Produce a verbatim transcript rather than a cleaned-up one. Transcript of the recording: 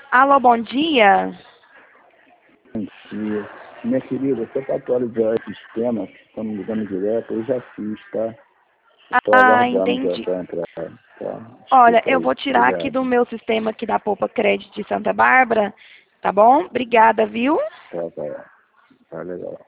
Alô, bom dia. Bom dia. Minha querida, só para atualizar esse sistema, que estamos ligando direto, eu já fiz, tá? Estou Ah, aguardando entendi. para entrar, tá? Olha, Desculpa eu aí. vou tirar aqui do Obrigado. meu sistema aqui da Poupa Crédito de Santa Bárbara, tá bom? Obrigada, viu? Tá, tá. Tá legal.